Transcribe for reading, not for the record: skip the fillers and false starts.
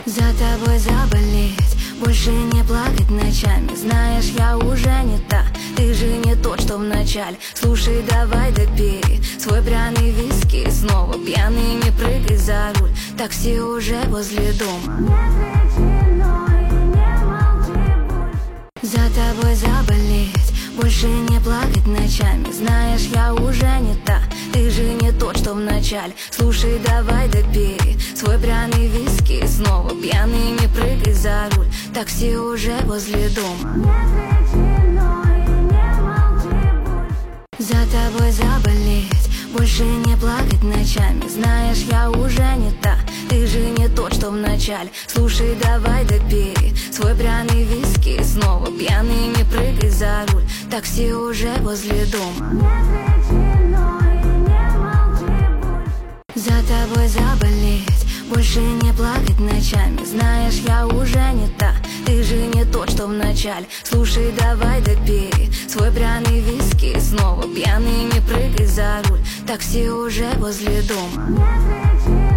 За тобой заболеть, больше не плакать ночами. Знаешь, я уже не та, ты же не тот, что в начале. Слушай, давай допей свой пряный виски. Снова пьяный, не прыгай за руль, такси уже возле дома. За тобой заболеть, больше не плакать ночами. Знаешь, я уже не та, ты же не тот, что в начале. Слушай, давай допей свой пряный виски. Снова пьяный, не прыгай за руль, такси уже возле дома. За тобой заболеть, больше не плакать ночами. Знаешь, я уже не та, ты же не тот, что в начале. Слушай, давай допей свой пряный виски. Снова пьяный, не прыгай за руль, такси уже возле дома. За тобой заболеть, больше не плакать ночами. Знаешь, я уже не та, ты же не тот, что в начале. Слушай, давай допей свой пряный виски. Снова пьяный, не прыгай за руль, такси уже возле дома.